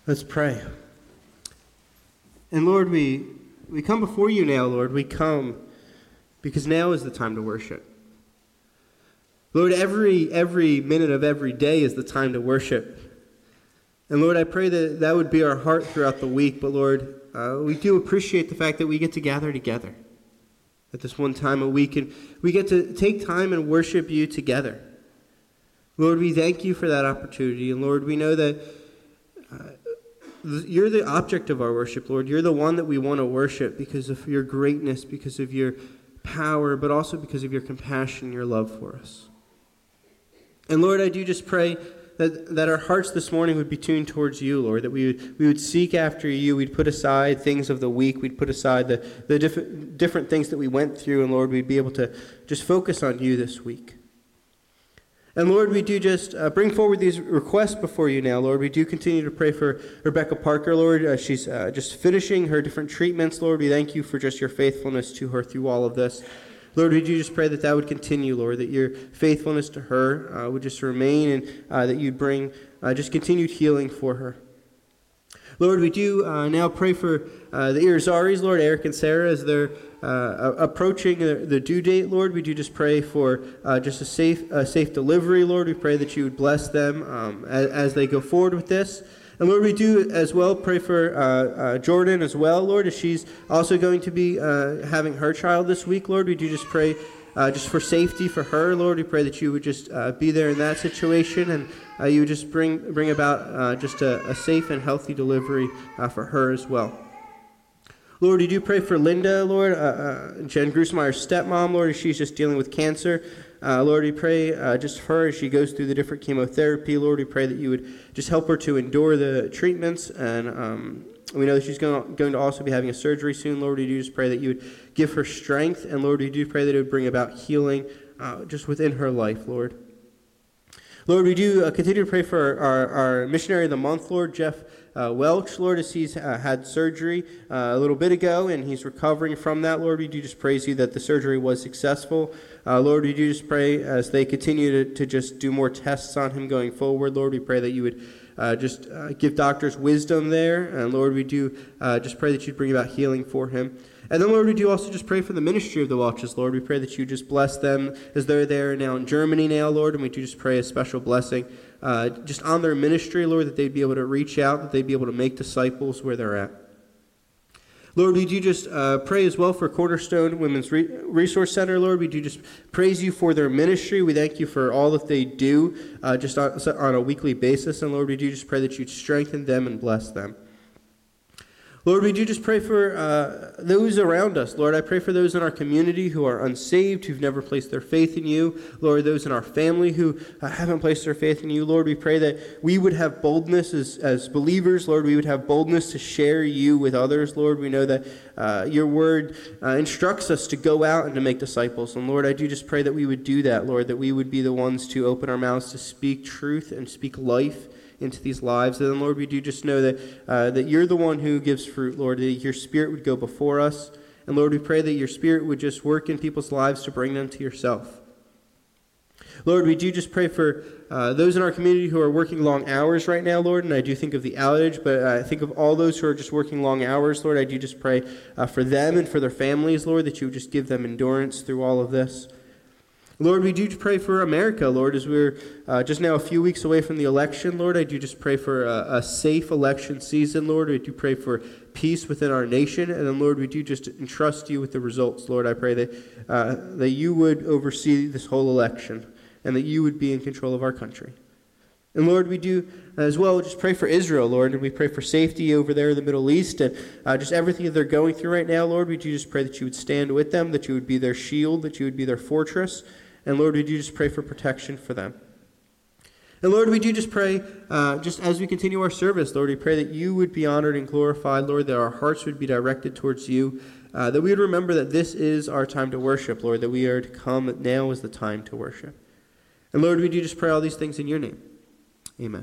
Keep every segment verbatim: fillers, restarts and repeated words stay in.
Let's pray. And Lord, we, we come before you now, Lord. We come because now is the time to worship. Lord, every every minute of every day is the time to worship. And Lord, I pray that that would be our heart throughout the week. But Lord, uh, we do appreciate the fact that we get to gather together at this one time a week. And we get to take time and worship you together. Lord, we thank you for that opportunity. And Lord, we know that uh, you're the object of our worship, Lord. You're the one that we want to worship because of your greatness, because of your power, but also because of your compassion, your love for us. And Lord, I do just pray that, that our hearts this morning would be tuned towards you, Lord, that we would, we would seek after you. We'd put aside things of the week. We'd put aside the, the different, different things that we went through, and Lord, we'd be able to just focus on you this week. And Lord, we do just uh, bring forward these requests before you now, Lord. We do continue to pray for Rebecca Parker, Lord. Uh, she's uh, just finishing her different treatments, Lord. We thank you for just your faithfulness to her through all of this. Lord, we do just pray that that would continue, Lord, that your faithfulness to her uh, would just remain, and uh, that you'd bring uh, just continued healing for her. Lord, we do uh, now pray for uh, the Irizaris, Lord, Eric and Sarah, as they're uh, approaching the, the due date, Lord. We do just pray for uh, just a safe a safe delivery, Lord. We pray that you would bless them um, as, as they go forward with this. And Lord, we do as well pray for uh, uh, Jordan as well, Lord, as she's also going to be uh, having her child this week, Lord. We do just pray uh, just for safety for her, Lord. We pray that you would just uh, be there in that situation, and uh, you would just bring bring about uh, just a, a safe and healthy delivery uh, for her as well. Lord, we do pray for Linda, Lord, uh, uh, Jen Grusmeyer's stepmom, Lord, as she's just dealing with cancer. Uh, Lord, we pray uh, just for her as she goes through the different chemotherapy. Lord, we pray that you would just help her to endure the treatments. And um, we know that she's going, going to also be having a surgery soon. Lord, we do just pray that you would give her strength. And Lord, we do pray that it would bring about healing uh, just within her life, Lord. Lord, we do uh, continue to pray for our, our missionary of the month, Lord, Jeff uh, Welch, Lord, as he's uh, had surgery uh, a little bit ago, and he's recovering from that. Lord, we do just praise you that the surgery was successful. Uh, Lord, we do just pray as they continue to, to just do more tests on him going forward. Lord, we pray that you would uh, just uh, give doctors wisdom there. And Lord, we do uh, just pray that you'd bring about healing for him. And then, Lord, we do also just pray for the ministry of the Welches, Lord. We pray that you just bless them as they're there now in Germany now, Lord. And we do just pray a special blessing uh, just on their ministry, Lord, that they'd be able to reach out, that they'd be able to make disciples where they're at. Lord, we do just uh, pray as well for Cornerstone Women's Re- Resource Center, Lord. We do just praise you for their ministry. We thank you for all that they do uh, just on, on a weekly basis. And Lord, we do just pray that you'd strengthen them and bless them. Lord, we do just pray for uh, those around us. Lord, I pray for those in our community who are unsaved, who've never placed their faith in you. Lord, those in our family who uh, haven't placed their faith in you. Lord, we pray that we would have boldness as, as believers. Lord, we would have boldness to share you with others. Lord, we know that uh, your word uh, instructs us to go out and to make disciples. And Lord, I do just pray that we would do that, Lord, that we would be the ones to open our mouths to speak truth and speak life into these lives. And then, Lord, we do just know that uh, that you're the one who gives fruit, Lord, that your Spirit would go before us. And Lord, we pray that your Spirit would just work in people's lives to bring them to yourself. Lord, we do just pray for uh, those in our community who are working long hours right now, Lord, and I do think of the outage, but I think of all those who are just working long hours, Lord. I do just pray uh, for them and for their families, Lord, that you would just give them endurance through all of this. Lord, we do pray for America, Lord, as we're uh, just now a few weeks away from the election, Lord. I do just pray for a, a safe election season, Lord. We do pray for peace within our nation. And then, Lord, we do just entrust you with the results, Lord. I pray that uh, that you would oversee this whole election and that you would be in control of our country. And Lord, we do as well just pray for Israel, Lord, and we pray for safety over there in the Middle East and uh, just everything that they're going through right now, Lord. We do just pray that you would stand with them, that you would be their shield, that you would be their fortress. And Lord, we do just pray for protection for them. And Lord, we do just pray, uh, just as we continue our service, Lord, we pray that you would be honored and glorified, Lord, that our hearts would be directed towards you, uh, that we would remember that this is our time to worship, Lord, that we are to come, that now is the time to worship. And Lord, we do just pray all these things in your name. Amen.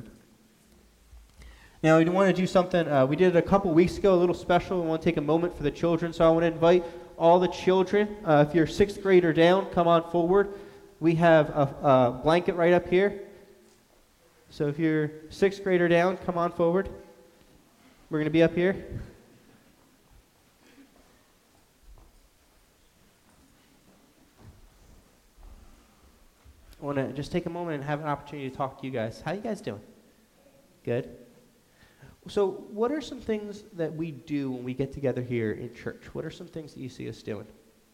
Now, we want to do something, uh, we did it a couple weeks ago, a little special. We want to take a moment for the children, so I want to invite all the children, uh, if you're sixth grade or down, come on forward. We have a, a blanket right up here. So if you're sixth grader down, come on forward. We're going to be up here. I want to just take a moment and have an opportunity to talk to you guys. How you guys doing? Good? So what are some things that we do when we get together here in church? What are some things that you see us doing?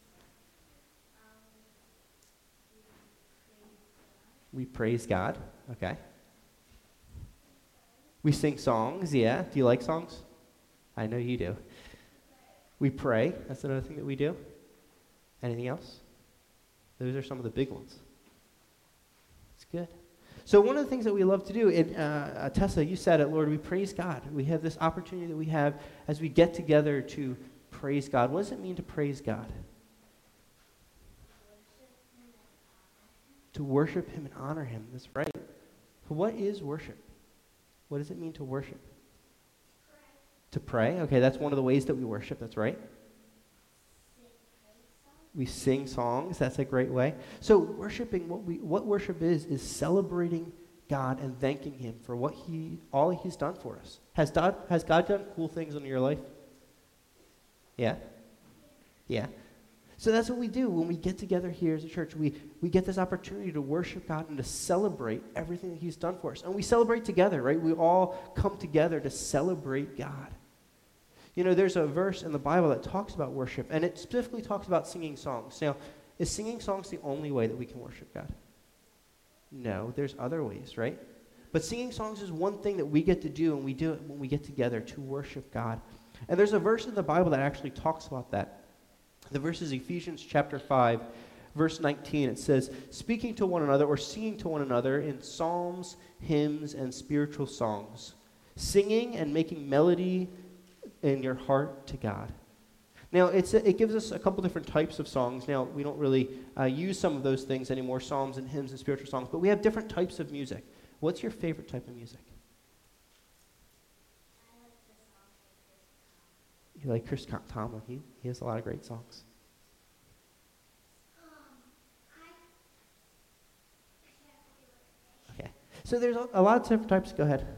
We praise God. Okay. We sing songs. Yeah. Do you like songs? I know you do. We pray. That's another thing that we do. Anything else? Those are some of the big ones. It's good. So one of the things that we love to do, and uh, Tessa, you said it, Lord, we praise God. We have this opportunity that we have as we get together to praise God. What does it mean to praise God? To worship him and honor him. That's right. But what is worship? What does it mean to worship? Pray. To pray. Okay, that's one of the ways that we worship. That's right. We sing songs. That's a great way. So worshiping, what we what worship is, is celebrating God and thanking him for what he all he's done for us. Has God has God done cool things in your life? Yeah? Yeah. So that's what we do when we get together here as a church. We we get this opportunity to worship God and to celebrate everything that he's done for us. And we celebrate together, right? We all come together to celebrate God. You know, there's a verse in the Bible that talks about worship, and it specifically talks about singing songs. Now, is singing songs the only way that we can worship God? No, there's other ways, right? But singing songs is one thing that we get to do, and we do it when we get together to worship God. And there's a verse in the Bible that actually talks about that. The verse is Ephesians chapter five, verse nineteen. It says, speaking to one another or singing to one another in psalms, hymns, and spiritual songs, singing and making melody in your heart to God. Now, it's a, it gives us a couple different types of songs. Now, we don't really uh, use some of those things anymore, psalms and hymns and spiritual songs, but we have different types of music. What's your favorite type of music? You like Chris Tomlin? He, he has a lot of great songs. Okay. So there's a, a lot of different types. Go ahead.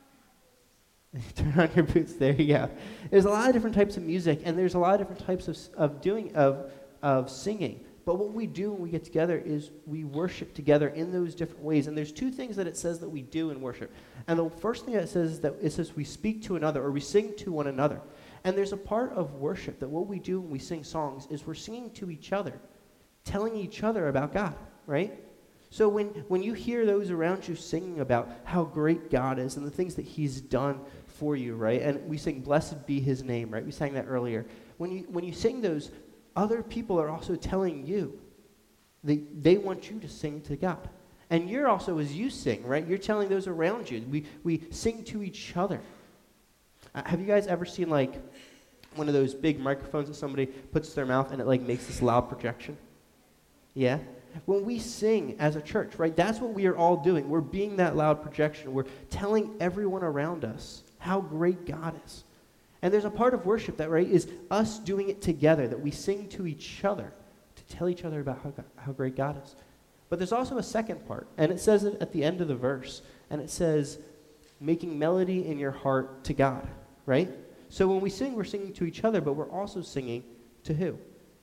Turn on your boots. There you go. There's a lot of different types of music, and there's a lot of different types of of doing of of singing. But what we do when we get together is we worship together in those different ways. And there's two things that it says that we do in worship. And the first thing that it says is that it says we speak to another, or we sing to one another. And there's a part of worship that what we do when we sing songs is we're singing to each other, telling each other about God, right? So when, when you hear those around you singing about how great God is and the things that he's done for you, right? And we sing, blessed be his name, right? We sang that earlier. When you when you sing those, other people are also telling you they, they want you to sing to God. And you're also, as you sing, right? You're telling those around you. We, we sing to each other. Uh, have you guys ever seen, like, one of those big microphones that somebody puts to their mouth and it, like, makes this loud projection? Yeah? When we sing as a church, right, that's what we are all doing. We're being that loud projection. We're telling everyone around us how great God is. And there's a part of worship that, right, is us doing it together, that we sing to each other to tell each other about how, God, how great God is. But there's also a second part, and it says it at the end of the verse, and it says, making melody in your heart to God, right? So when we sing, we're singing to each other, but we're also singing to who?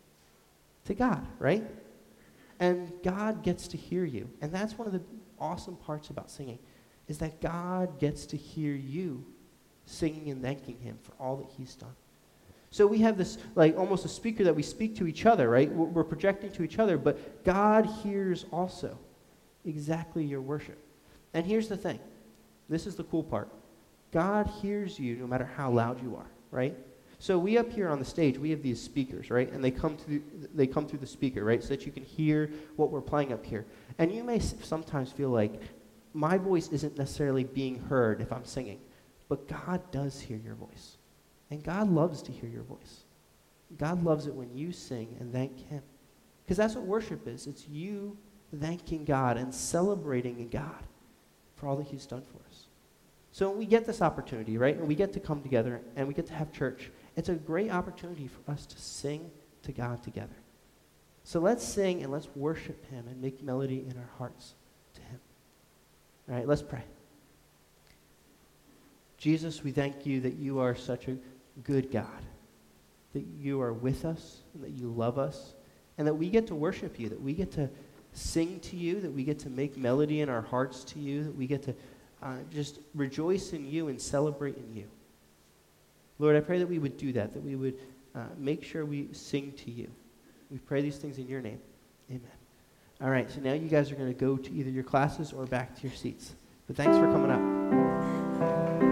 To God, right? And God gets to hear you. And that's one of the awesome parts about singing, is that God gets to hear you singing and thanking him for all that he's done. So we have this, like, almost a speaker that we speak to each other, right? We're projecting to each other, but God hears also exactly your worship. And here's the thing. This is the cool part. God hears you no matter how loud you are, right? So we up here on the stage, we have these speakers, right? And they come through, they come through the speaker, right? So that you can hear what we're playing up here. And you may sometimes feel like my voice isn't necessarily being heard if I'm singing, but God does hear your voice. And God loves to hear your voice. God loves it when you sing and thank him. Because that's what worship is. It's you thanking God and celebrating God for all that he's done for us. So when we get this opportunity, right, and we get to come together and we get to have church, it's a great opportunity for us to sing to God together. So let's sing and let's worship him and make melody in our hearts to him. All right, let's pray. Jesus, we thank you that you are such a good God, that you are with us, and that you love us, and that we get to worship you, that we get to sing to you, that we get to make melody in our hearts to you, that we get to uh, just rejoice in you and celebrate in you. Lord, I pray that we would do that, that we would uh, make sure we sing to you. We pray these things in your name. Amen. All right, so now you guys are going to go to either your classes or back to your seats. But thanks for coming up.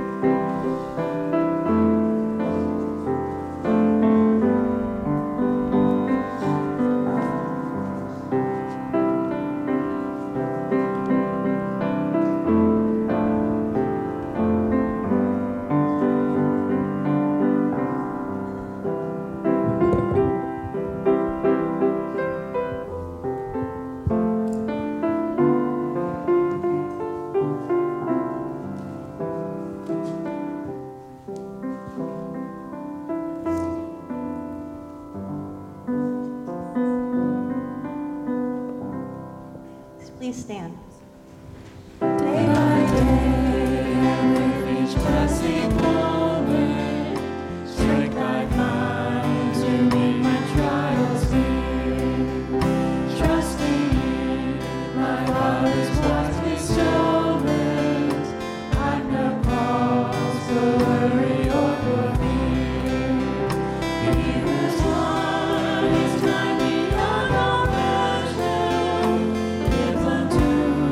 Please stand. Day by day, and with each passing moment, strength I find to meet my trials near. Trusting in my Father's wise bestowment, I've no cause for worry or for fear. He whose one is time beyond all measure, lives unto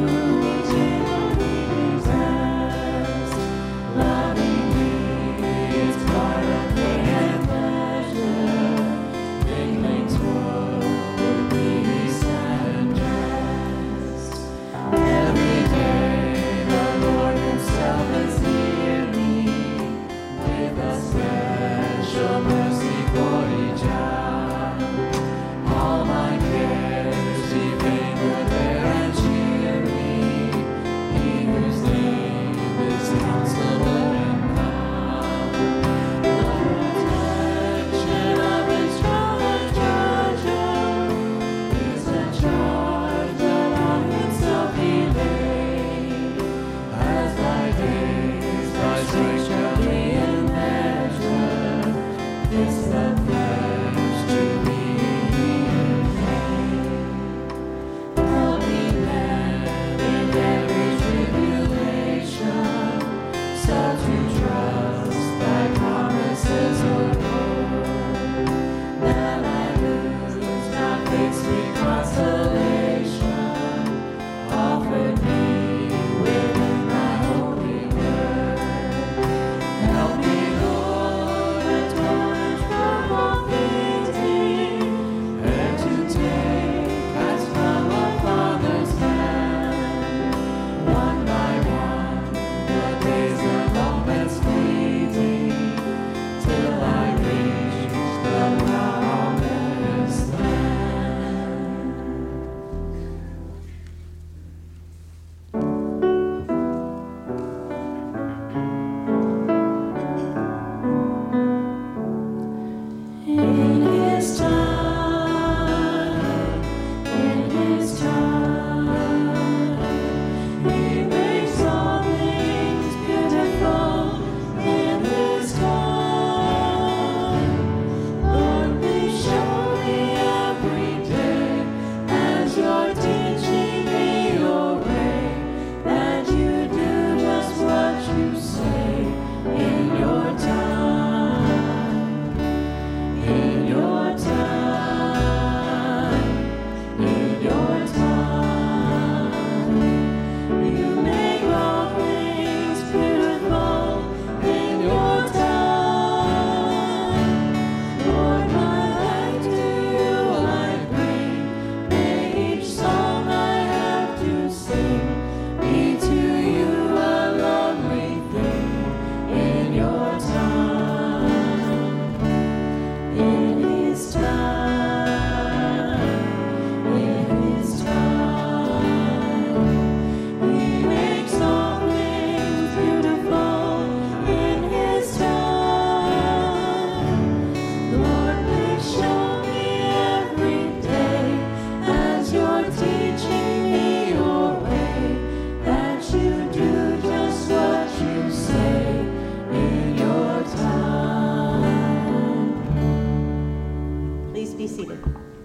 be seated.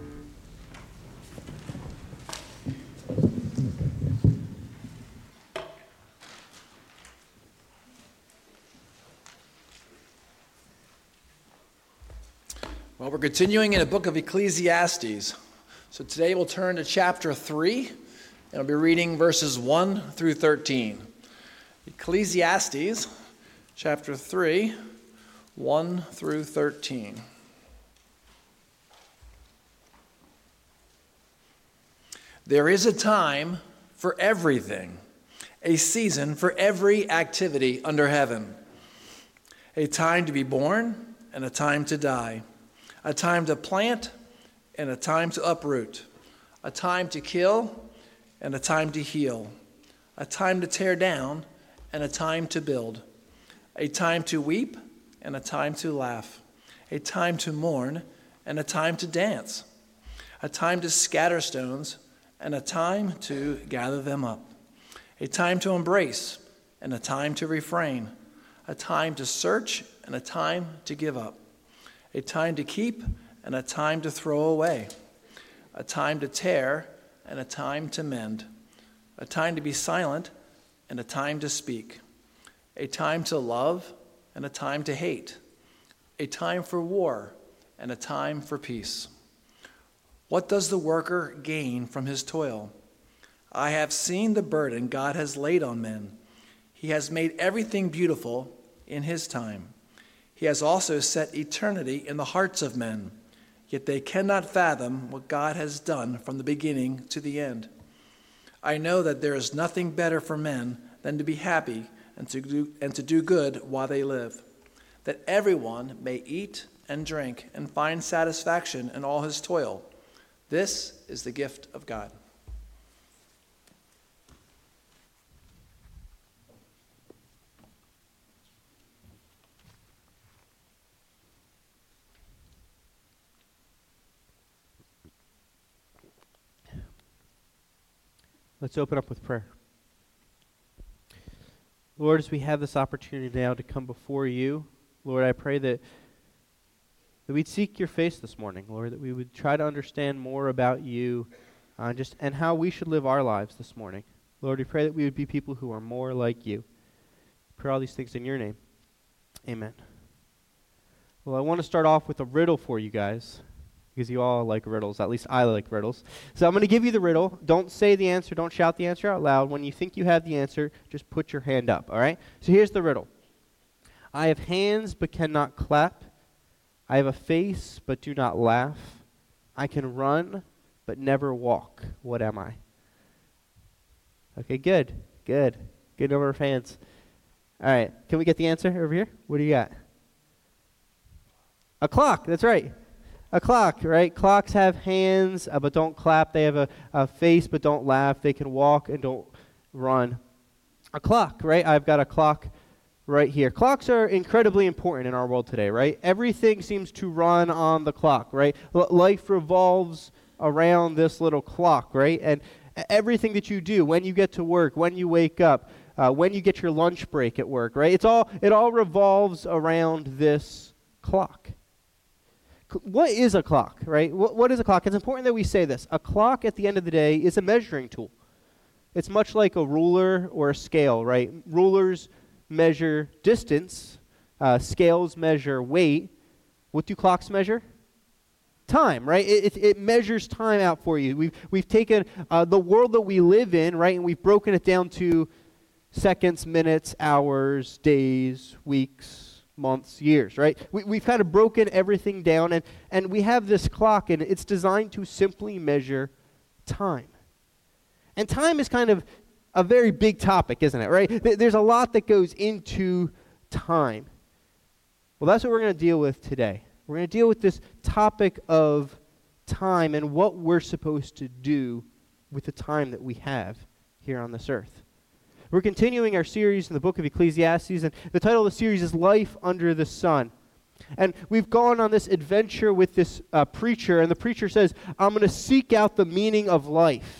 Well, we're continuing in the book of Ecclesiastes. So today we'll turn to chapter three, and I'll be reading verses one through thirteen. Ecclesiastes, chapter three, one through thirteen. There is a time for everything, a season for every activity under heaven, a time to be born and a time to die, a time to plant and a time to uproot, a time to kill and a time to heal, a time to tear down and a time to build, a time to weep and a time to laugh, a time to mourn and a time to dance, a time to scatter stones and a time to gather them up, a time to embrace and a time to refrain, a time to search and a time to give up, a time to keep and a time to throw away, a time to tear and a time to mend, a time to be silent and a time to speak, a time to love and a time to hate, a time for war and a time for peace. What does the worker gain from his toil? I have seen the burden God has laid on men. He has made everything beautiful in his time. He has also set eternity in the hearts of men, yet they cannot fathom what God has done from the beginning to the end. I know that there is nothing better for men than to be happy and to do, and to do good while they live, that everyone may eat and drink and find satisfaction in all his toil. This is the gift of God. Let's open up with prayer. Lord, as we have this opportunity now to come before you, Lord, I pray that, that we'd seek your face this morning, Lord, that we would try to understand more about you uh, just and how we should live our lives this morning. Lord, we pray that we would be people who are more like you. We pray all these things in your name. Amen. Well, I want to start off with a riddle for you guys, because you all like riddles. At least I like riddles. So I'm going to give you the riddle. Don't say the answer. Don't shout the answer out loud. When you think you have the answer, just put your hand up, all right? So here's the riddle. I have hands but cannot clap. I have a face but do not laugh. I can run but never walk. What am I? Okay, good. Good. Good number of hands. All right. Can we get the answer over here? What do you got? A clock. That's right. A clock, right? Clocks have hands, uh, but don't clap. They have a, a face, but don't laugh. They can walk and don't run. A clock, right? I've got a clock right here. Clocks are incredibly important in our world today, right? Everything seems to run on the clock, right? L- life revolves around this little clock, right? And everything that you do, when you get to work, when you wake up, uh, when you get your lunch break at work, right? It's all it all revolves around this clock. What is a clock, right? What, what is a clock? It's important that we say this. A clock, at the end of the day, is a measuring tool. It's much like a ruler or a scale, right? Rulers measure distance. Uh, scales measure weight. What do clocks measure? Time, right? It, it, it measures time out for you. We've, we've taken uh, the world that we live in, right, and we've broken it down to seconds, minutes, hours, days, weeks, months, years, right? We, we've kind of broken everything down, and, and we have this clock, and it's designed to simply measure time. And time is kind of a very big topic, isn't it, right? Th- there's a lot that goes into time. Well, that's what we're going to deal with today. We're going to deal with this topic of time and what we're supposed to do with the time that we have here on this earth. We're continuing our series in the book of Ecclesiastes, and the title of the series is Life Under the Sun. And we've gone on this adventure with this uh, preacher, and the preacher says, I'm going to seek out the meaning of life.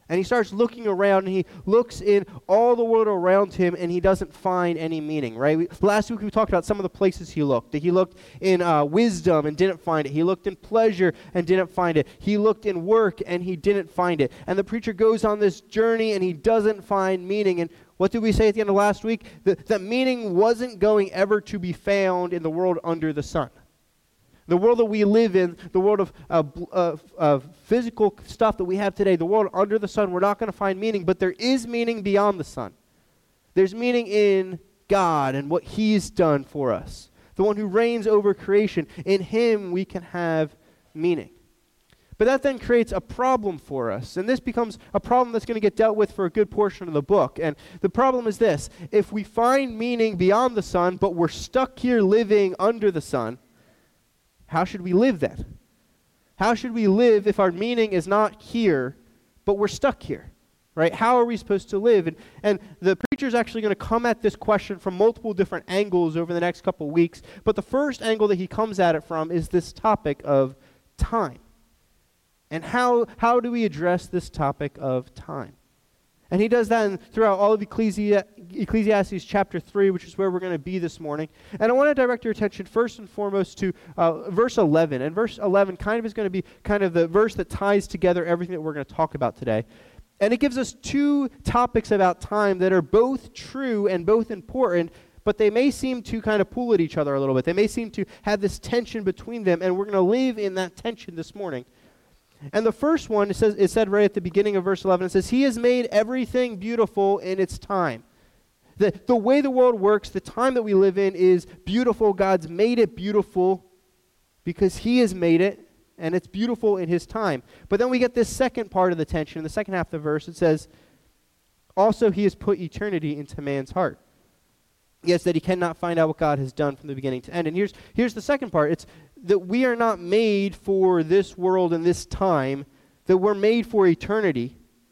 And he starts looking around, and he looks in all the world around him, and he doesn't find any meaning, right? We, last week we talked about some of the places he looked. He looked in uh, wisdom and didn't find it. He looked in pleasure and didn't find it. He looked in work, and he didn't find it. And the preacher goes on this journey, and he doesn't find meaning. And what did we say at the end of last week? That, that meaning wasn't going ever to be found in the world under the sun. The world that we live in, the world of, uh, of, of physical stuff that we have today, the world under the sun, we're not going to find meaning, but there is meaning beyond the sun. There's meaning in God and what He's done for us. The one who reigns over creation. In Him we can have meaning. But that then creates a problem for us, and this becomes a problem that's going to get dealt with for a good portion of the book. And the problem is this: if we find meaning beyond the sun, but we're stuck here living under the sun, how should we live then? How should we live if our meaning is not here, but we're stuck here, right? How are we supposed to live? And, and the preacher's actually going to come at this question from multiple different angles over the next couple weeks. But the first angle that he comes at it from is this topic of time. And how, how do we address this topic of time? And he does that in, throughout all of Ecclesi- Ecclesiastes chapter three, which is where we're going to be this morning. And I want to direct your attention first and foremost to uh, verse eleven. And verse eleven kind of is going to be kind of the verse that ties together everything that we're going to talk about today. And it gives us two topics about time that are both true and both important, but they may seem to kind of pull at each other a little bit. They may seem to have this tension between them, and we're going to live in that tension this morning. And the first one, it says, it said right at the beginning of verse eleven, it says, He has made everything beautiful in its time. The, the way the world works, the time that we live in is beautiful. God's made it beautiful because He has made it, and it's beautiful in His time. But then we get this second part of the tension, in the second half of the verse. It says, also He has put eternity into man's heart. Yes, that he cannot find out what God has done from the beginning to end. And here's, here's the second part. It's that we are not made for this world and this time, that we're made for eternity.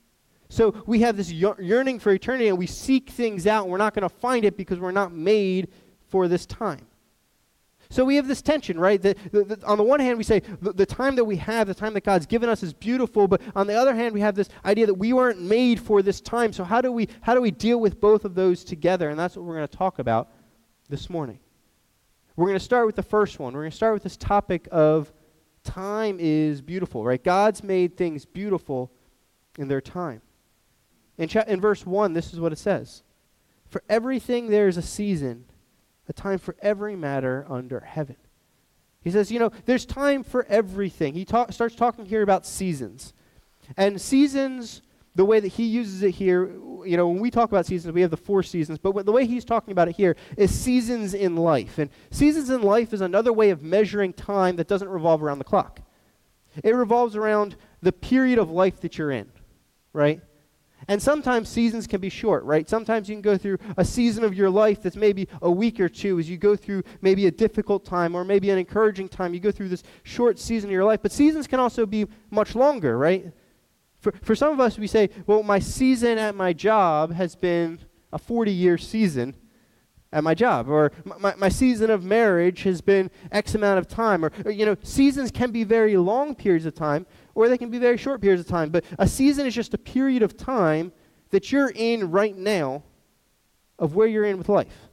So we have this yearning for eternity, and we seek things out, and we're not going to find it because we're not made for this time. So we have this tension, right? The, the, the, on the one hand, we say the, the time that we have, the time that God's given us is beautiful, but on the other hand, we have this idea that we weren't made for this time. So how do we how do we deal with both of those together? And that's what we're going to talk about this morning. We're going to start with the first one. We're going to start with this topic of time is beautiful, right? God's made things beautiful in their time. In, cha- in verse one, this is what it says. For everything there is a season, a time for every matter under heaven. He says, you know, there's time for everything. He ta- starts talking here about seasons. And seasons, the way that he uses it here, you know, when we talk about seasons, we have the four seasons, but the way he's talking about it here is seasons in life. And seasons in life is another way of measuring time that doesn't revolve around the clock. It revolves around the period of life that you're in, right? And sometimes seasons can be short, right? Sometimes you can go through a season of your life that's maybe a week or two as you go through maybe a difficult time or maybe an encouraging time. You go through this short season of your life. But seasons can also be much longer, right? For, for some of us, we say, well, my season at my job has been a forty-year season at my job. Or my, my season of marriage has been X amount of time. Or, or, you know, seasons can be very long periods of time, or they can be very short periods of time. But a season is just a period of time that you're in right now of where you're in with life.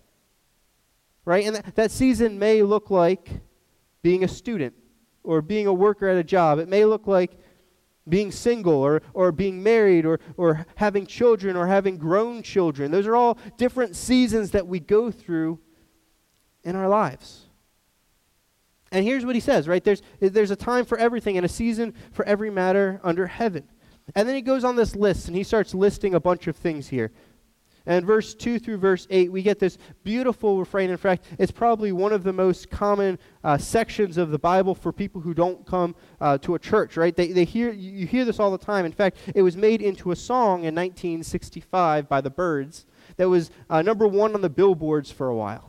Right? And that, that season may look like being a student or being a worker at a job. It may look like being single or, or being married or, or having children or having grown children. Those are all different seasons that we go through in our lives. And here's what he says, right? There's, there's a time for everything and a season for every matter under heaven. And then he goes on this list and he starts listing a bunch of things here. And verse two through verse eight, we get this beautiful refrain. In fact, it's probably one of the most common uh, sections of the Bible for people who don't come uh, to a church, right? They, they hear you hear this all the time. In fact, it was made into a song in nineteen sixty-five by the Byrds that was uh, number one on the billboards for a while.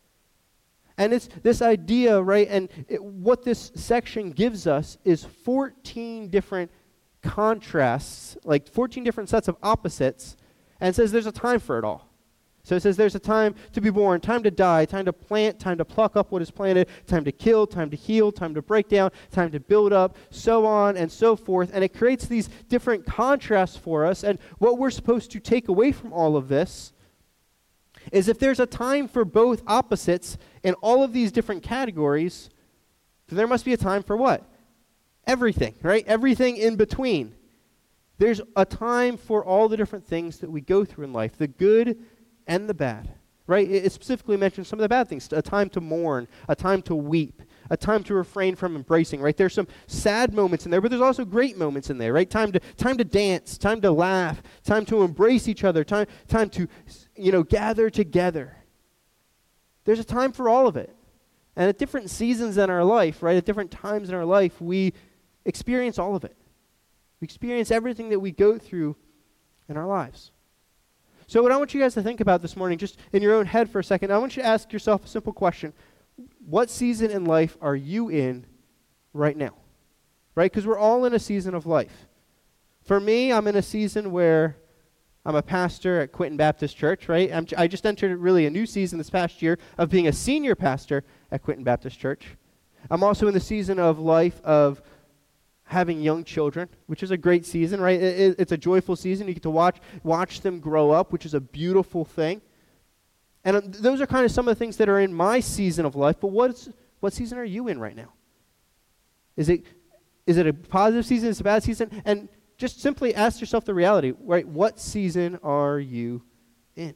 And it's this idea, right? And it, what this section gives us is fourteen different contrasts, like fourteen different sets of opposites. And it says there's a time for it all. So it says there's a time to be born, time to die, time to plant, time to pluck up what is planted, time to kill, time to heal, time to break down, time to build up, so on and so forth. And it creates these different contrasts for us. And what we're supposed to take away from all of this is if there's a time for both opposites in all of these different categories, then there must be a time for what? Everything, right? Everything in between. There's a time for all the different things that we go through in life, the good and the bad, right? It specifically mentions some of the bad things, a time to mourn, a time to weep, a time to refrain from embracing, right? There's some sad moments in there, but there's also great moments in there, right? Time to time to dance, time to laugh, time to embrace each other, time time to, you know, gather together. There's a time for all of it. And at different seasons in our life, right, at different times in our life, we experience all of it. We experience everything that we go through in our lives. So what I want you guys to think about this morning, just in your own head for a second, I want you to ask yourself a simple question. What season in life are you in right now? Right? Because we're all in a season of life. For me, I'm in a season where I'm a pastor at Quinton Baptist Church, right? I'm, I just entered really a new season this past year of being a senior pastor at Quinton Baptist Church. I'm also in the season of life of having young children, which is a great season, right? It, it, it's a joyful season. You get to watch watch them grow up, which is a beautiful thing. And uh, those are kind of some of the things that are in my season of life. But what's what season are you in right now? Is it is it a positive season? Is it a bad season? And just simply ask yourself the reality, right? What season are you in?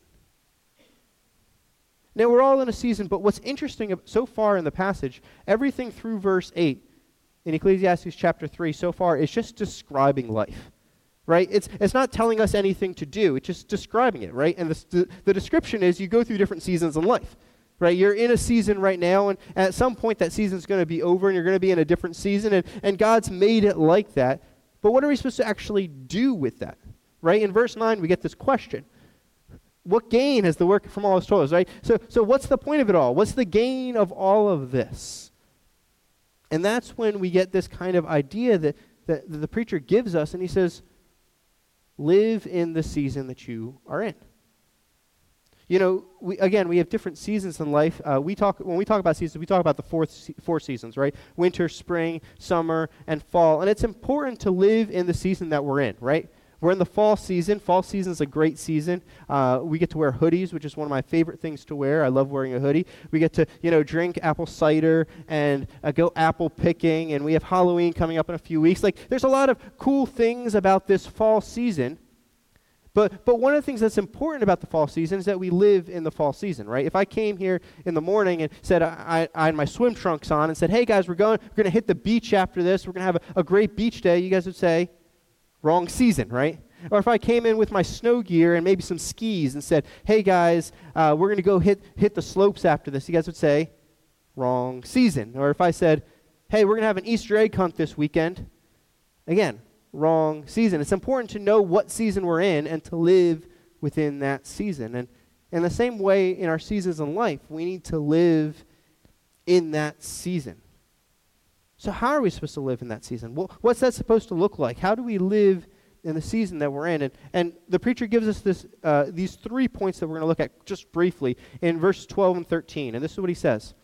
Now, we're all in a season, but what's interesting so far in the passage, everything through verse eight, in Ecclesiastes chapter three so far is just describing life, right? It's it's not telling us anything to do. It's just describing it, right? And the, the, the description is you go through different seasons in life, right? You're in a season right now, and at some point that season's going to be over, and you're going to be in a different season, and, and God's made it like that. But what are we supposed to actually do with that, right? In verse nine, we get this question. What gain has the worker from all his toils, right? So, so what's the point of it all? What's the gain of all of this? And that's when we get this kind of idea that, that, that the preacher gives us, and he says, live in the season that you are in. You know, we, again, we have different seasons in life. Uh, we talk when we talk about seasons, we talk about the four, se- four seasons, right? Winter, spring, summer, and fall. And it's important to live in the season that we're in, right? We're in the fall season. Fall season is a great season. Uh, we get to wear hoodies, which is one of my favorite things to wear. I love wearing a hoodie. We get to, you know, drink apple cider and uh, go apple picking, and we have Halloween coming up in a few weeks. Like, there's a lot of cool things about this fall season. But but one of the things that's important about the fall season is that we live in the fall season, right? If I came here in the morning and said I, I, I had my swim trunks on and said, hey guys, we're going we're going to hit the beach after this. We're going to have a, a great beach day. You guys would say, wrong season, right? Or if I came in with my snow gear and maybe some skis and said, hey guys, uh, we're going to go hit hit the slopes after this, you guys would say, wrong season. Or if I said, hey, we're going to have an Easter egg hunt this weekend, again, wrong season. It's important to know what season we're in and to live within that season. And in the same way in our seasons in life, we need to live in that season. So how are we supposed to live in that season? Well, what's that supposed to look like? How do we live in the season that we're in? And, and the preacher gives us this uh, these three points that we're going to look at just briefly in verses twelve and thirteen. And this is what he says.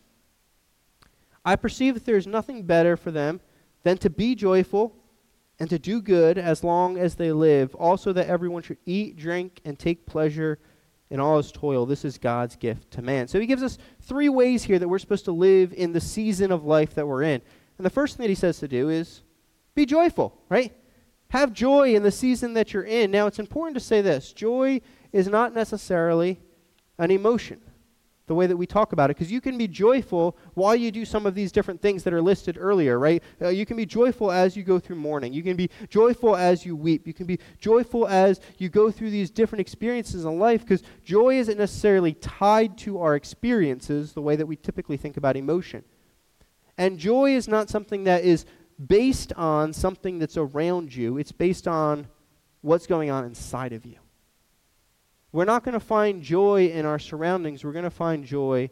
I perceive that there is nothing better for them than to be joyful and to do good as long as they live. Also that everyone should eat, drink, and take pleasure in all his toil. This is God's gift to man. So he gives us three ways here that we're supposed to live in the season of life that we're in. And the first thing that he says to do is be joyful, right? Have joy in the season that you're in. Now, it's important to say this. Joy is not necessarily an emotion, the way that we talk about it, because you can be joyful while you do some of these different things that are listed earlier, right? Uh, you can be joyful as you go through mourning. You can be joyful as you weep. You can be joyful as you go through these different experiences in life, because joy isn't necessarily tied to our experiences the way that we typically think about emotion. And joy is not something that is based on something that's around you. It's based on what's going on inside of you. We're not going to find joy in our surroundings. We're going to find joy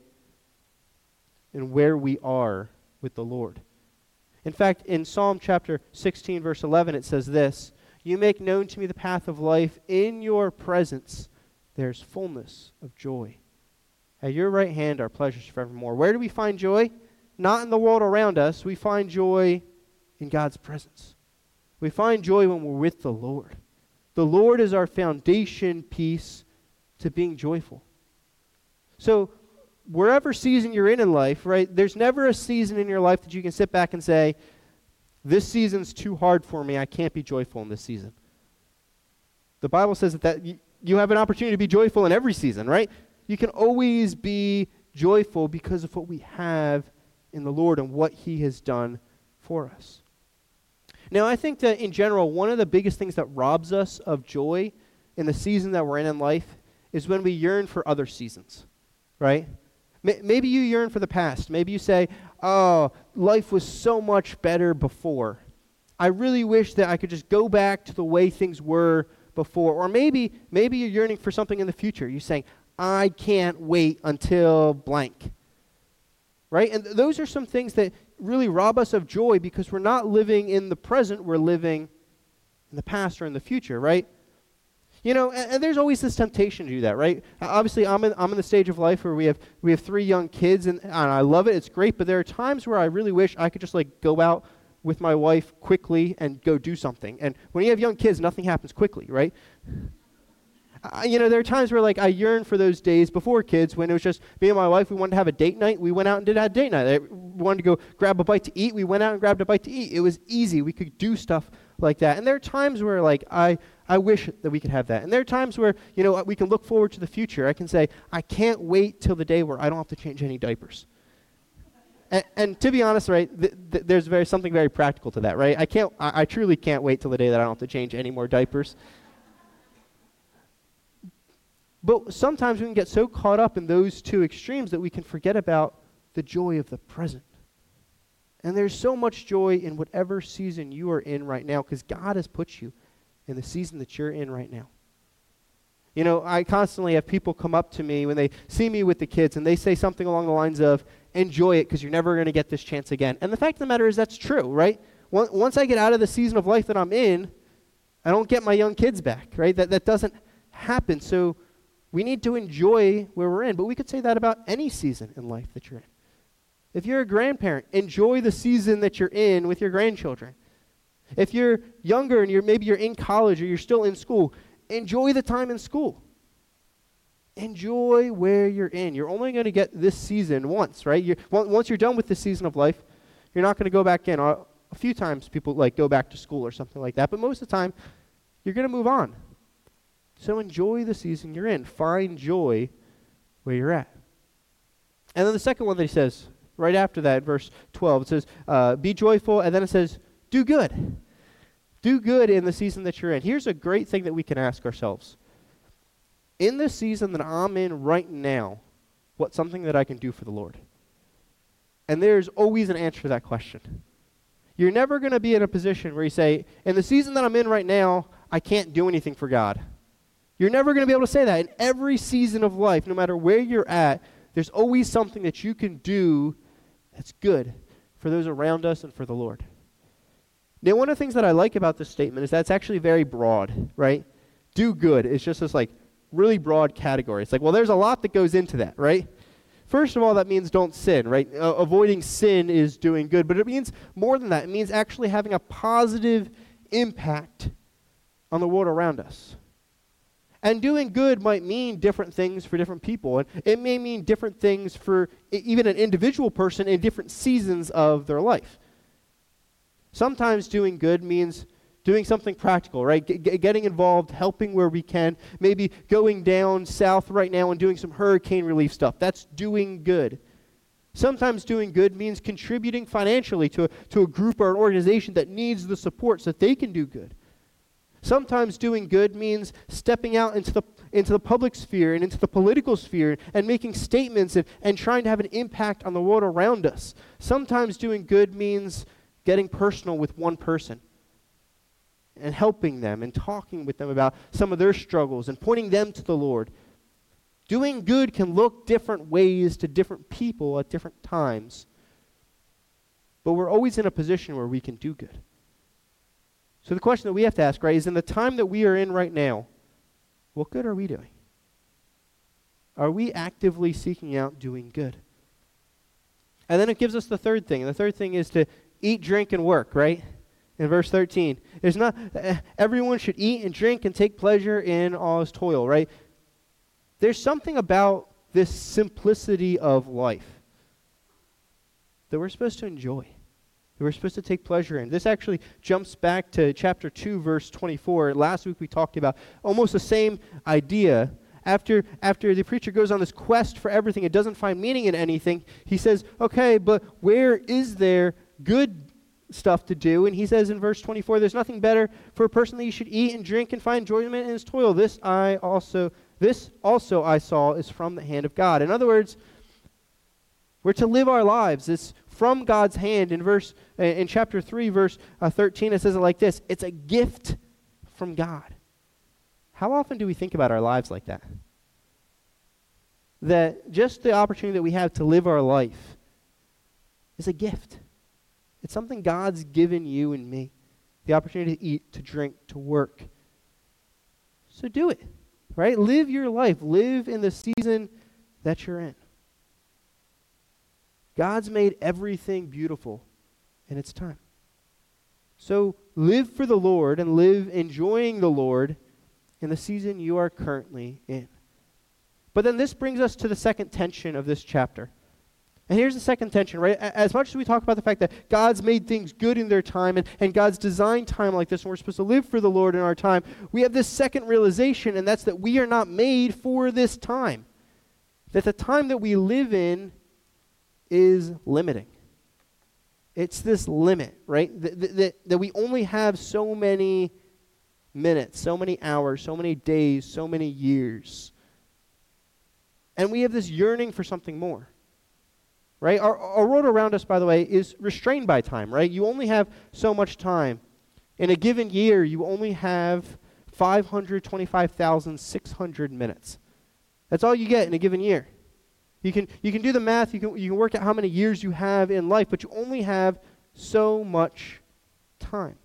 in where we are with the Lord. In fact, in Psalm chapter sixteen, verse eleven, it says this, you make known to me the path of life. In your presence there's fullness of joy. At your right hand are pleasures forevermore. Where do we find joy? Not in the world around us. We find joy in God's presence. We find joy when we're with the Lord. The Lord is our foundation piece to being joyful. So wherever season you're in in life, right, there's never a season in your life that you can sit back and say, this season's too hard for me. I can't be joyful in this season. The Bible says that, that you, you have an opportunity to be joyful in every season, right? You can always be joyful because of what we have in the Lord and what he has done for us. Now, I think that in general, one of the biggest things that robs us of joy in the season that we're in in life is when we yearn for other seasons, right? Maybe you yearn for the past. Maybe you say, oh, life was so much better before. I really wish that I could just go back to the way things were before. Or maybe maybe you're yearning for something in the future. You're saying, I can't wait until blank. Right? And th- those are some things that really rob us of joy because we're not living in the present, we're living in the past or in the future, right? You know, and, and there's always this temptation to do that, right? Uh, obviously, I'm in, I'm in the stage of life where we have we have three young kids, and, and I love it, it's great, but there are times where I really wish I could just like go out with my wife quickly and go do something. And when you have young kids, nothing happens quickly, right? Uh, you know, there are times where, like, I yearn for those days before kids when it was just me and my wife. We wanted to have a date night. We went out and did a date night. We wanted to go grab a bite to eat. We went out and grabbed a bite to eat. It was easy. We could do stuff like that. And there are times where, like, I, I wish that we could have that. And there are times where, you know, we can look forward to the future. I can say, I can't wait till the day where I don't have to change any diapers. And, and to be honest, right, th- th- there's very something very practical to that, right? I can't. I, I truly can't wait till the day that I don't have to change any more diapers. But sometimes we can get so caught up in those two extremes that we can forget about the joy of the present. And there's so much joy in whatever season you are in right now because God has put you in the season that you're in right now. You know, I constantly have people come up to me when they see me with the kids and they say something along the lines of, enjoy it because you're never going to get this chance again. And the fact of the matter is that's true, right? Once I get out of the season of life that I'm in, I don't get my young kids back, right? That that doesn't happen. So we need to enjoy where we're in. But we could say that about any season in life that you're in. If you're a grandparent, enjoy the season that you're in with your grandchildren. If you're younger and you're maybe you're in college or you're still in school, enjoy the time in school. Enjoy where you're in. You're only going to get this season once, right? You're, once you're done with this season of life, you're not going to go back in. A few times people like go back to school or something like that, but most of the time, you're going to move on. So enjoy the season you're in. Find joy where you're at. And then the second one that he says, right after that, verse twelve, it says, uh, be joyful, and then it says, do good. Do good in the season that you're in. Here's a great thing that we can ask ourselves. In the season that I'm in right now, what's something that I can do for the Lord? And there's always an answer to that question. You're never going to be in a position where you say, in the season that I'm in right now, I can't do anything for God. You're never going to be able to say that. In every season of life, no matter where you're at, there's always something that you can do that's good for those around us and for the Lord. Now, one of the things that I like about this statement is that it's actually very broad, right? Do good. It's just this, like, really broad category. It's like, well, there's a lot that goes into that, right? First of all, that means don't sin, right? Uh, avoiding sin is doing good, but it means more than that. It means actually having a positive impact on the world around us. And doing good might mean different things for different people, and it may mean different things for I- even an individual person in different seasons of their life. Sometimes doing good means doing something practical, right? G- getting involved, helping where we can, maybe going down south right now and doing some hurricane relief stuff. That's doing good. Sometimes doing good means contributing financially to a, to a group or an organization that needs the support so that they can do good. Sometimes doing good means stepping out into the into the public sphere and into the political sphere and making statements and, and trying to have an impact on the world around us. Sometimes doing good means getting personal with one person and helping them and talking with them about some of their struggles and pointing them to the Lord. Doing good can look different ways to different people at different times, but we're always in a position where we can do good. So the question that we have to ask, right, is in the time that we are in right now, what good are we doing? Are we actively seeking out doing good? And then it gives us the third thing. And the third thing is to eat, drink, and work, right? In verse thirteen. It's not, uh, everyone should eat and drink and take pleasure in all his toil, right? There's something about this simplicity of life that we're supposed to enjoy, that we're supposed to take pleasure in. This actually jumps back to chapter two, verse twenty-four. Last week we talked about almost the same idea. After, after the preacher goes on this quest for everything, it doesn't find meaning in anything, he says, okay, but where is there good stuff to do? And he says in verse twenty-four, there's nothing better for a person that you should eat and drink and find enjoyment in his toil. This I also, this also I saw is from the hand of God. In other words, we're to live our lives. It's from God's hand. In verse, in chapter three, verse uh, thirteen, it says it like this: it's a gift from God. How often do we think about our lives like that? That just the opportunity that we have to live our life is a gift. It's something God's given you and me. The opportunity to eat, to drink, to work. So do it, right? Live your life. Live in the season that you're in. God's made everything beautiful in its time. So live for the Lord and live enjoying the Lord in the season you are currently in. But then this brings us to the second tension of this chapter. And here's the second tension, right? As much as we talk about the fact that God's made things good in their time and, and God's designed time like this, and we're supposed to live for the Lord in our time, we have this second realization, and that's that we are not made for this time. That the time that we live in is limiting. It's this limit, right? That, that, that we only have so many minutes, so many hours, so many days, so many years. And we have this yearning for something more, right? Our, our world around us, by the way, is restrained by time, right? You only have so much time. In a given year, you only have five hundred twenty-five thousand six hundred minutes. That's all you get in a given year. You can you can do the math, you can you can work out how many years you have in life, but you only have so much time.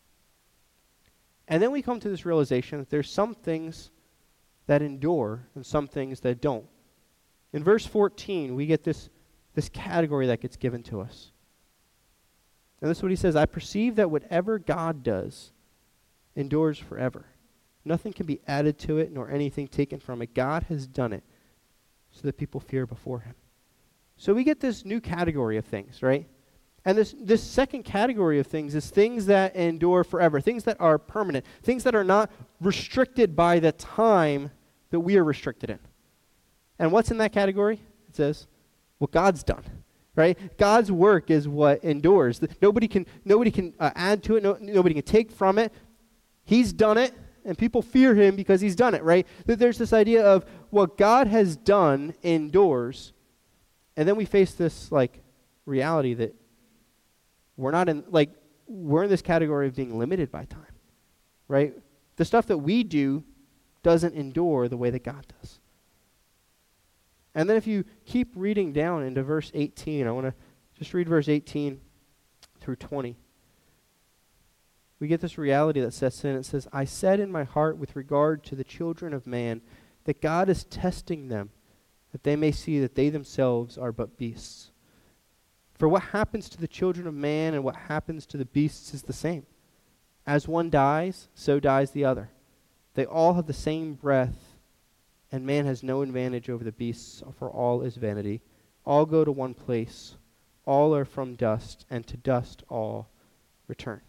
And then we come to this realization that there's some things that endure and some things that don't. In verse fourteen, we get this, this category that gets given to us. And this is what he says: I perceive that whatever God does endures forever. Nothing can be added to it, nor anything taken from it. God has done it so that people fear before him. So we get this new category of things, right? And this, this second category of things is things that endure forever, things that are permanent, things that are not restricted by the time that we are restricted in. And what's in that category? It says, what God's done, right? God's work is what endures. The, nobody can, nobody can uh, add to it. No, nobody can take from it. He's done it, and people fear him because he's done it, right? That there's this idea of what God has done endures, and then we face this like reality that we're not in, like, we're in this category of being limited by time, right? The stuff that we do doesn't endure the way that God does. And then if you keep reading down into verse eighteen, I want to just read verse eighteen through twenty. We get this reality that sets in. It says, I said in my heart with regard to the children of man that God is testing them, that they may see that they themselves are but beasts. For what happens to the children of man and what happens to the beasts is the same. As one dies, so dies the other. They all have the same breath, and man has no advantage over the beasts, for all is vanity. All go to one place. All are from dust, and to dust all return.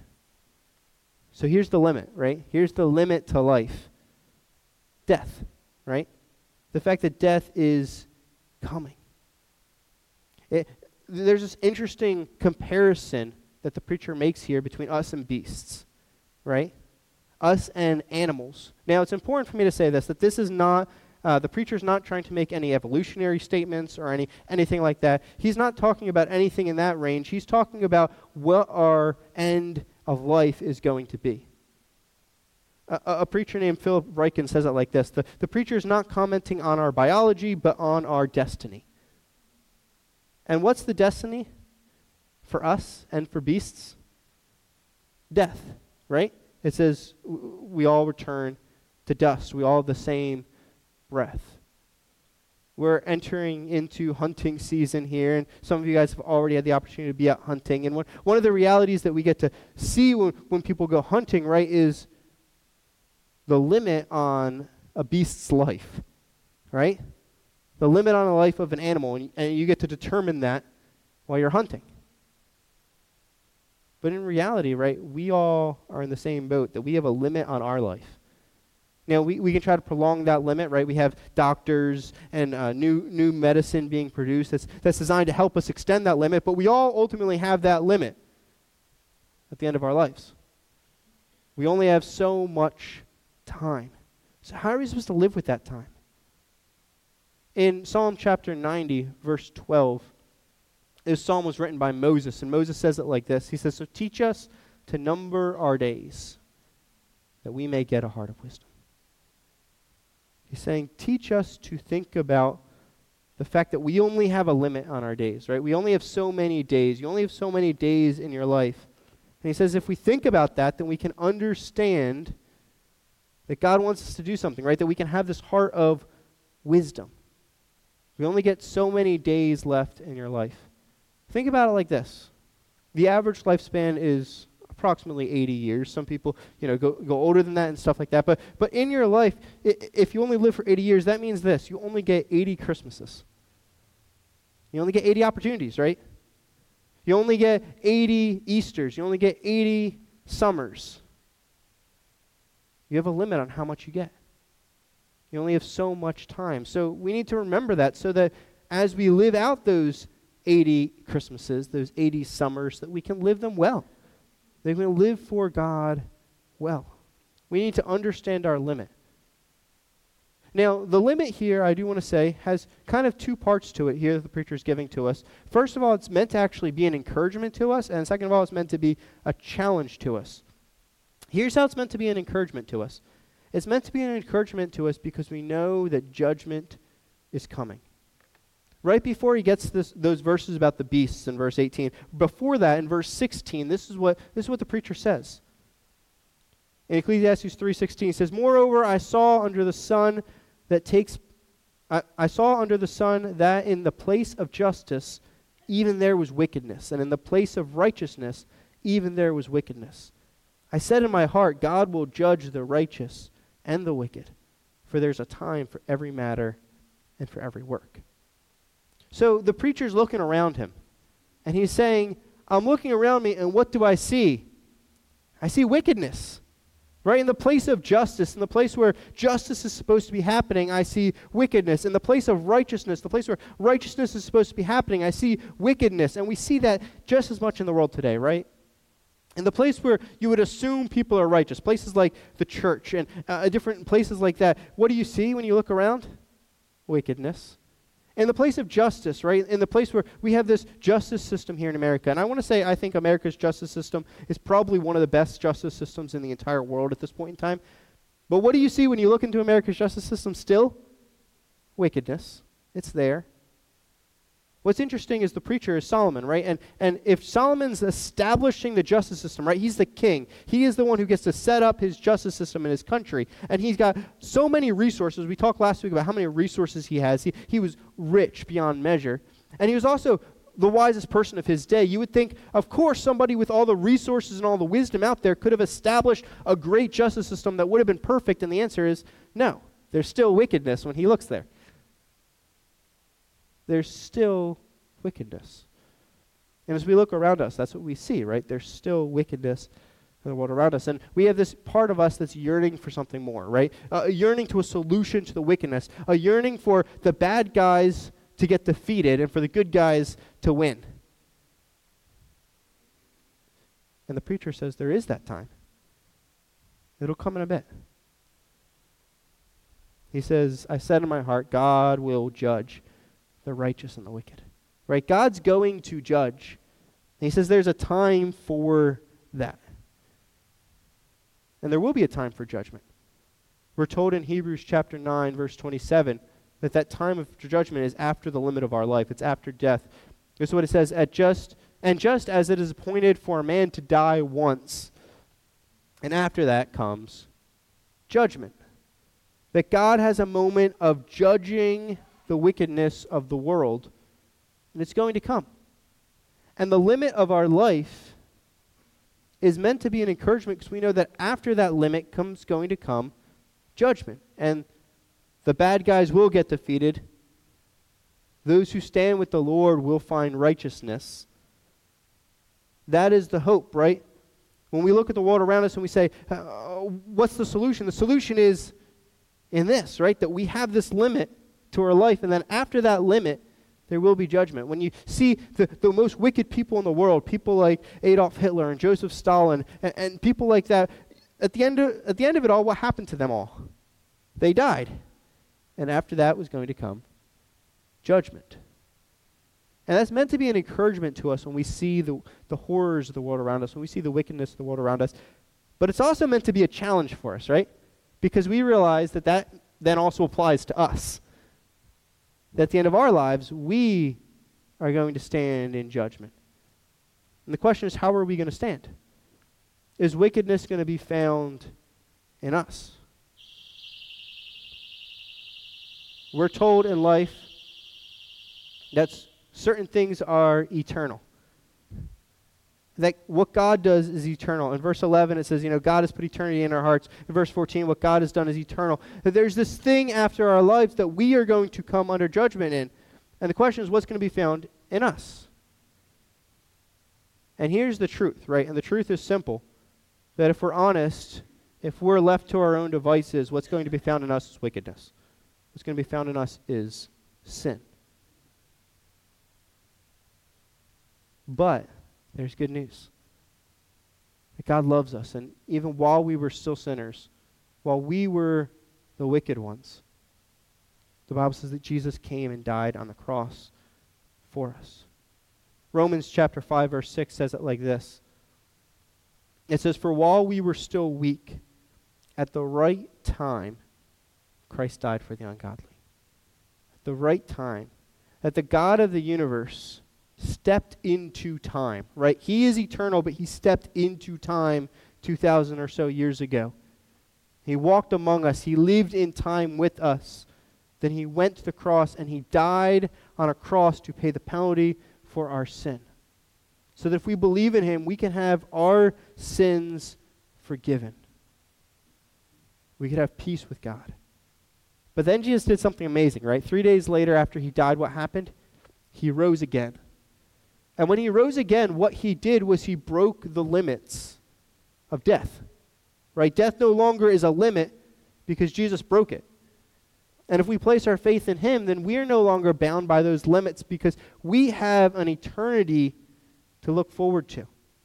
So here's the limit, right? Here's the limit to life. Death, right? The fact that death is coming. It, there's this interesting comparison that the preacher makes here between us and beasts, right? Us and animals. Now, it's important for me to say this, that this is not, uh, the preacher's not trying to make any evolutionary statements or any anything like that. He's not talking about anything in that range. He's talking about what our end of life is going to be. A, a preacher named Philip Ryken says it like this: the, the preacher is not commenting on our biology, but on our destiny. And what's the destiny for us and for beasts? Death, right? It says w- we all return to dust. We all have the same breath. we're entering into hunting season here, and some of you guys have already had the opportunity to be out hunting. And one, one of the realities that we get to see when, when people go hunting, right, is the limit on a beast's life, right? The limit on the life of an animal, and, and you get to determine that while you're hunting. But in reality, right, we all are in the same boat, that we have a limit on our life. Now, we, we can try to prolong that limit, right? We have doctors and uh, new new medicine being produced that's, that's designed to help us extend that limit, but we all ultimately have that limit at the end of our lives. We only have so much time. So how are we supposed to live with that time? In Psalm chapter ninety, verse twelve, this psalm was written by Moses, and Moses says it like this. He says, "So teach us to number our days, that we may get a heart of wisdom." He's saying, teach us to think about the fact that we only have a limit on our days, right? We only have so many days. You only have so many days in your life. And he says, if we think about that, then we can understand that God wants us to do something, right? That we can have this heart of wisdom. We only get so many days left in your life. Think about it like this. The average lifespan is approximately eighty years. Some people, you know, go, go older than that and stuff like that. But but in your life, I- if you only live for eighty years, that means this. You only get eighty Christmases. You only get eighty opportunities, right? You only get eighty Easters. You only get eighty summers. You have a limit on how much you get. You only have so much time. So we need to remember that, so that as we live out those eighty Christmases, those eighty summers, that we can live them well. They're going to live for God well. We need to understand our limit. Now, the limit here, I do want to say, has kind of two parts to it here that the preacher is giving to us. First of all, it's meant to actually be an encouragement to us, and second of all, it's meant to be a challenge to us. Here's how it's meant to be an encouragement to us. It's meant to be an encouragement to us because we know that judgment is coming. Right before he gets this, those verses about the beasts in verse eighteen, before that, in verse sixteen, this is what this is what the preacher says. In Ecclesiastes three sixteen, he says, "Moreover, I saw under the sun that takes, I, I saw under the sun that in the place of justice, even there was wickedness, and in the place of righteousness, even there was wickedness. I said in my heart, God will judge the righteous and the wicked, for there's a time for every matter and for every work." So the preacher's looking around him, and he's saying, I'm looking around me, and what do I see? I see wickedness. Right? In the place of justice, in the place where justice is supposed to be happening, I see wickedness. In the place of righteousness, the place where righteousness is supposed to be happening, I see wickedness. And we see that just as much in the world today, right? In the place where you would assume people are righteous, places like the church and uh, different places like that, what do you see when you look around? Wickedness. In the place of justice, right? In the place where we have this justice system here in America. And I want to say I think America's justice system is probably one of the best justice systems in the entire world at this point in time. But what do you see when you look into America's justice system still? Wickedness. It's there. What's interesting is the preacher is Solomon, right? And and if Solomon's establishing the justice system, right? He's the king. He is the one who gets to set up his justice system in his country. And he's got so many resources. We talked last week about how many resources he has. He, he was rich beyond measure. And he was also the wisest person of his day. You would think, of course, somebody with all the resources and all the wisdom out there could have established a great justice system that would have been perfect. And the answer is no. There's still wickedness when he looks there. There's still wickedness. And as we look around us, that's what we see, right? There's still wickedness in the world around us. And we have this part of us that's yearning for something more, right? Uh, a yearning to a solution to the wickedness. A yearning for the bad guys to get defeated and for the good guys to win. And the preacher says there is that time. It'll come in a bit. He says, I said in my heart, God will judge the righteous and the wicked. Right? God's going to judge. And he says there's a time for that. And there will be a time for judgment. We're told in Hebrews chapter nine, verse twenty-seven, that that time of judgment is after the limit of our life. It's after death. This is what it says, At just and just as it is appointed for a man to die once, and after that comes judgment. That God has a moment of judging the wickedness of the world, and it's going to come. And the limit of our life is meant to be an encouragement because we know that after that limit comes going to come judgment. And the bad guys will get defeated. Those who stand with the Lord will find righteousness. That is the hope, right? When we look at the world around us and we say, uh, what's the solution? The solution is in this, right? That we have this limit to our life, and then after that limit, there will be judgment. When you see the, the most wicked people in the world, people like Adolf Hitler and Joseph Stalin, and, and people like that, at the end of, at the end of it all, what happened to them all? They died. And after that was going to come judgment. And that's meant to be an encouragement to us when we see the, the horrors of the world around us, when we see the wickedness of the world around us. But it's also meant to be a challenge for us, right? Because we realize that that then also applies to us. That at the end of our lives, we are going to stand in judgment. And the question is, how are we going to stand? Is wickedness going to be found in us? We're told in life that certain things are eternal. That what God does is eternal. In verse eleven, it says, you know, God has put eternity in our hearts. In verse fourteen, what God has done is eternal. That there's this thing after our lives that we are going to come under judgment in. And the question is, what's going to be found in us? And here's the truth, right? And the truth is simple. That if we're honest, if we're left to our own devices, what's going to be found in us is wickedness. What's going to be found in us is sin. But there's good news. That God loves us. And even while we were still sinners, while we were the wicked ones, the Bible says that Jesus came and died on the cross for us. Romans chapter five verse six says it like this. It says, "For while we were still weak, at the right time, Christ died for the ungodly." At the right time. That the God of the universe stepped into time, right? He is eternal, but he stepped into time two thousand or so years ago. He walked among us. He lived in time with us. Then he went to the cross and he died on a cross to pay the penalty for our sin. So that if we believe in him, we can have our sins forgiven. We could have peace with God. But then Jesus did something amazing, right? Three days later after he died, what happened? He rose again. And when he rose again, what he did was he broke the limits of death, right? Death no longer is a limit because Jesus broke it. And if we place our faith in him, then we are no longer bound by those limits because we have an eternity to look forward to.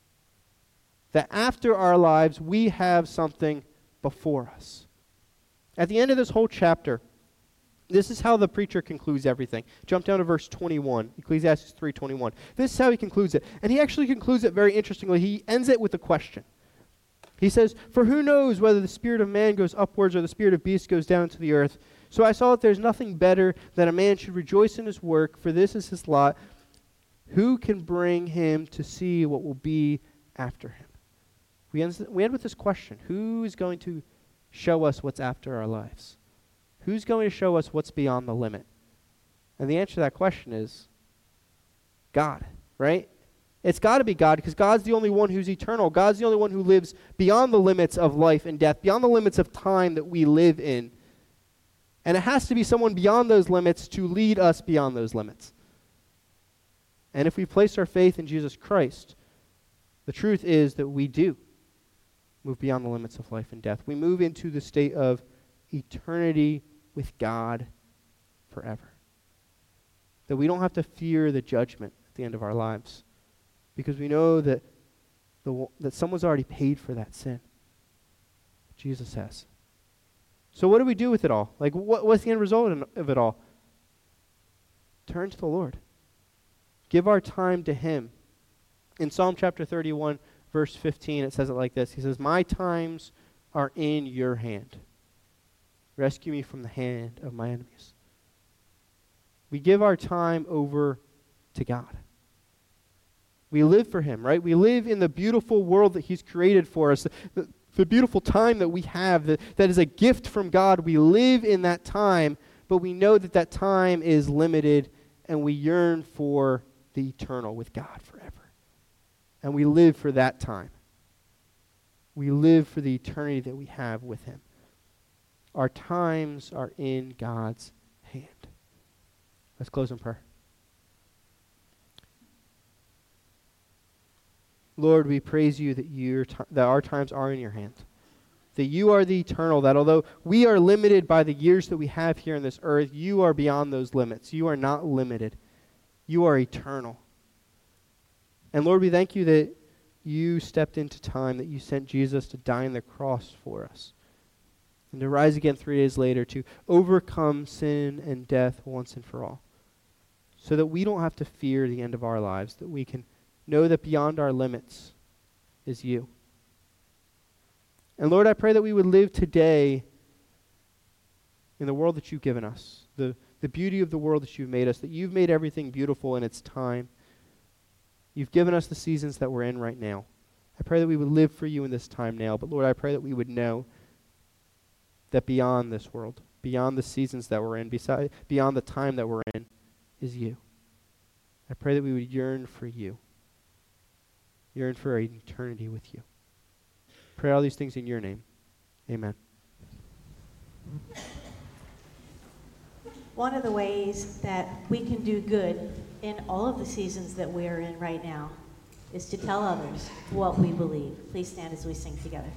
That after our lives, we have something before us. At the end of this whole chapter, this is how the preacher concludes everything. Jump down to verse twenty-one, Ecclesiastes three twenty-one. This is how he concludes it. And he actually concludes it very interestingly. He ends it with a question. He says, "For who knows whether the spirit of man goes upwards or the spirit of beast goes down to the earth? So I saw that there's nothing better than a man should rejoice in his work, for this is his lot. Who can bring him to see what will be after him?" We end, we end with this question. Who is going to show us what's after our lives? Who's going to show us what's beyond the limit? And the answer to that question is God, right? It's got to be God because God's the only one who's eternal. God's the only one who lives beyond the limits of life and death, beyond the limits of time that we live in. And it has to be someone beyond those limits to lead us beyond those limits. And if we place our faith in Jesus Christ, the truth is that we do move beyond the limits of life and death. We move into the state of eternity with God forever. That we don't have to fear the judgment at the end of our lives because we know that the, that someone's already paid for that sin. Jesus has. So what do we do with it all? Like, what, what's the end result of it all? Turn to the Lord. Give our time to him. In Psalm chapter thirty-one, verse fifteen, it says it like this. He says, "My times are in your hand. Rescue me from the hand of my enemies." We give our time over to God. We live for him, right? We live in the beautiful world that he's created for us. The, the, the beautiful time that we have, that, that is a gift from God. We live in that time but we know that that time is limited, and we yearn for the eternal with God forever. And we live for that time. We live for the eternity that we have with him. Our times are in God's hand. Let's close in prayer. Lord, we praise you that your t- that our times are in your hand. That you are the eternal, that although we are limited by the years that we have here on this earth, you are beyond those limits. You are not limited. You are eternal. And Lord, we thank you that you stepped into time, that you sent Jesus to die on the cross for us, and to rise again three days later to overcome sin and death once and for all, so that we don't have to fear the end of our lives, that we can know that beyond our limits is you. And Lord, I pray that we would live today in the world that you've given us, the, the beauty of the world that you've made us, that you've made everything beautiful in its time. You've given us the seasons that we're in right now. I pray that we would live for you in this time now, but Lord, I pray that we would know that beyond this world, beyond the seasons that we're in, beside, beyond the time that we're in, is you. I pray that we would yearn for you. Yearn for an eternity with you. Pray all these things in your name. Amen. One of the ways that we can do good in all of the seasons that we're in right now is to tell others what we believe. Please stand as we sing together.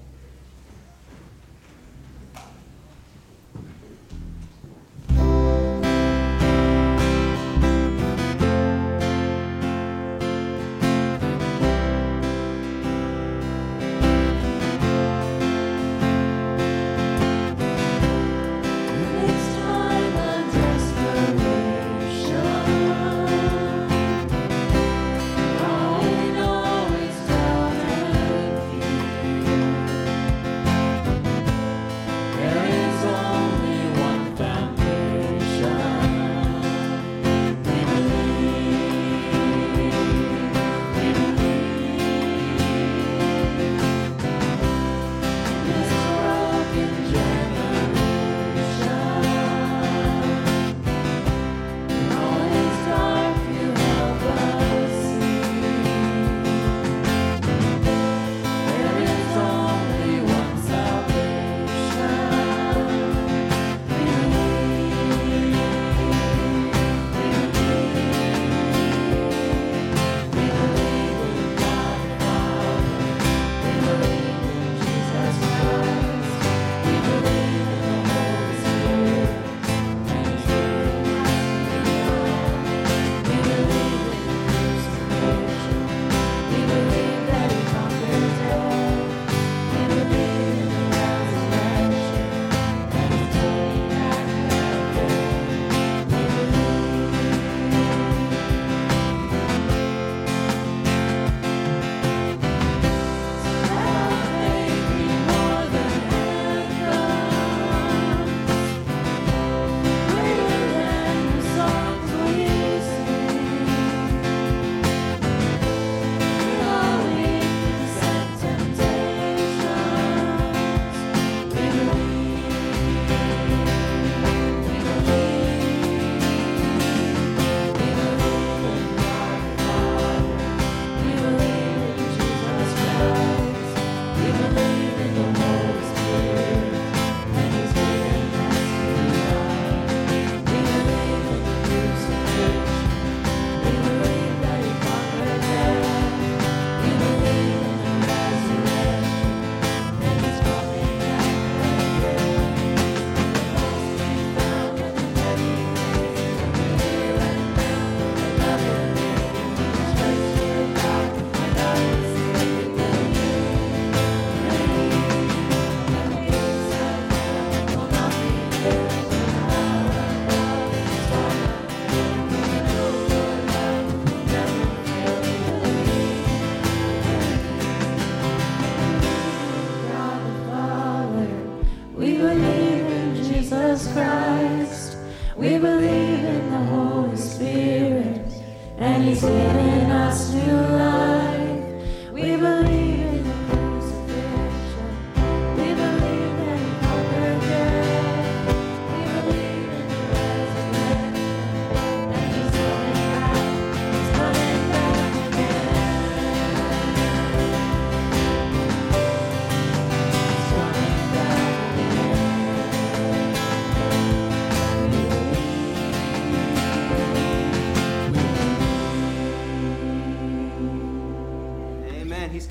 We believe in the Holy Spirit, and He's given us new life. We believe in the crucifixion. We believe that He conquered death. We believe in the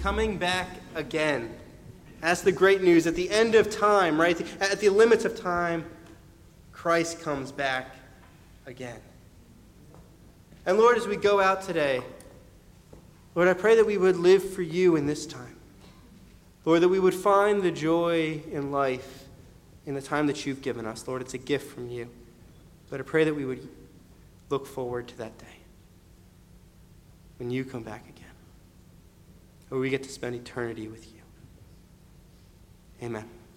coming back again. That's the great news. At the end of time, right? At the limits of time, Christ comes back again. And Lord, as we go out today, Lord, I pray that we would live for you in this time. Lord, that we would find the joy in life in the time that you've given us. Lord, it's a gift from you. But I pray that we would look forward to that day when you come back again, where we get to spend eternity with you. Amen.